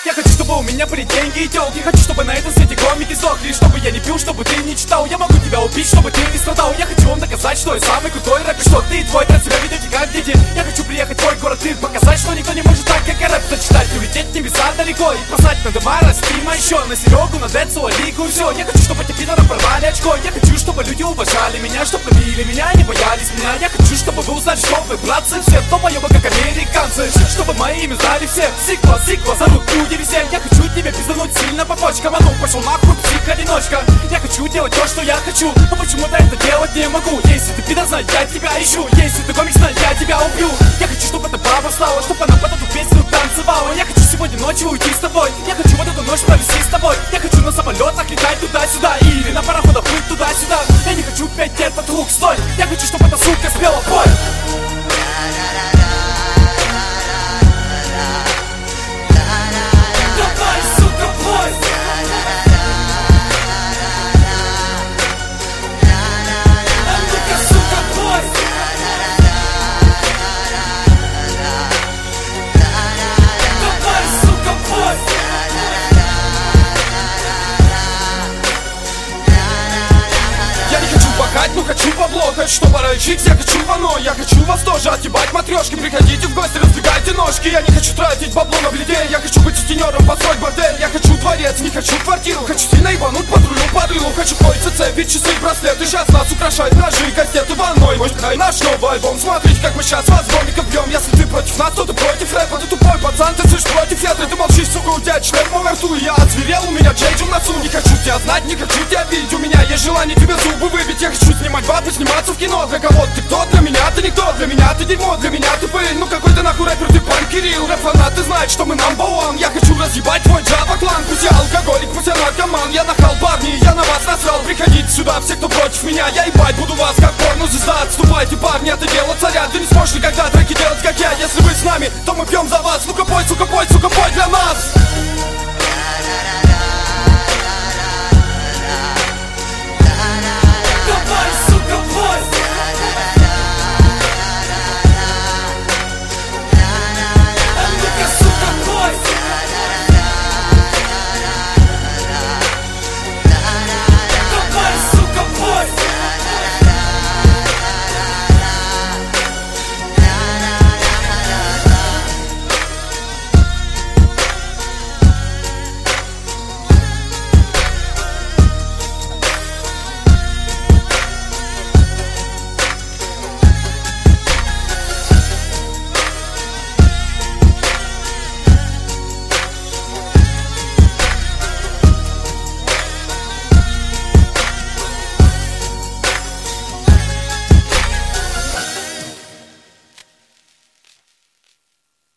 Я хочу, чтобы у меня были деньги и тёлки. Хочу, чтобы на этом свете комики сдохли. Чтобы я не пил, чтобы ты не читал. Я могу тебя убить, чтобы ты не страдал. Я хочу вам доказать, что я самый крутой рэпер, что ты и твой брат себя ведете как дети. Я хочу приехать в твой город и показать, что никто не может так, как я рэп зачитать. Улететь в небеса далеко и послать на дома Растима еще, на Серегу, на Децу, Алику и все. Я хочу, чтобы эти пидоры порвали очко. Я хочу, чтобы люди уважали меня, чтобы любили меня, не боялись меня. Я хочу, чтобы вы узнали, что вы, братцы, все долбоёбы, как американцы. Чтобы мои имя знали все. Сиква, зовут люди все. Я хочу тебе пиздануть сильно по почкам. А ну, пошел нахуй, псих-одиночка. Я хочу делать то, что я хочу, но почему-то это делать не могу. Если ты пидор, знай, я тебя ищу. Если ты комик, знай, я тебя убью. Я хочу, чтобы это баба стала, чтобы она под эту песню танцевала. Я хочу сегодня ночью уйти с тобой. Я хочу вот эту ночь провести с тобой. Я хочу на самолетах летать туда-сюда или на пароходах плыть туда-сюда. Я не хочу петь этот лук, стой. Я хочу, чтобы эта сука спела, пой. Давай, сука, пой. А ну-ка, сука, пой. Давай, сука, пой. Я не хочу богать, но хочу бабло. Хочу, чтобы рычить, я хочу вано. Я хочу вас тоже отъебать матрешки. Приходите в гости, раздвигайте ножки. Я не хочу тратить бабло на бледей. Я хочу быть сутенером, построить бордель. Я хочу дворец, не хочу квартиру. Хочу сильно ебануть патрулю под рылу. Хочу кольца, цепи, часы, браслеты. Сейчас нас украшают ножи, кастеты ванной. Может, наш новый альбом. Смотрите, как мы сейчас вас гомиков бьем. Если ты против нас, то ты против рэпа. Ты тупой пацан, ты слышишь против ветра. Ты молчишь, сука, у тебя член во рту. Я озверел, у меня джейджи в носу. Не хочу тебя знать, не хочу тебя видеть. У меня есть желание тебе зубы выбить. Я хочу снимать бабы, сниматься в кино. Для кого ты кто? Для меня ты никто. Для меня ты дерьмо, для меня ты пыль. Ну какой ты нахуй рэпер, ты пан Кирилл. Рэп-фанаты знают, что мы number one. Я хочу разъебать твой Джава-клан. Пусть я алкоголик, пусть я наркоман. Я нахал, парни, я на вас насрал. Приходите сюда, все, кто против меня. Я ебать буду вас, как порно-звезда. Отступайте, парни, это дело царя. Ты не сможешь никогда треки делать, как я. Если вы с нами, то мы пьем за вас. Ну-ка пой, сука, пой, сука, пой для нас.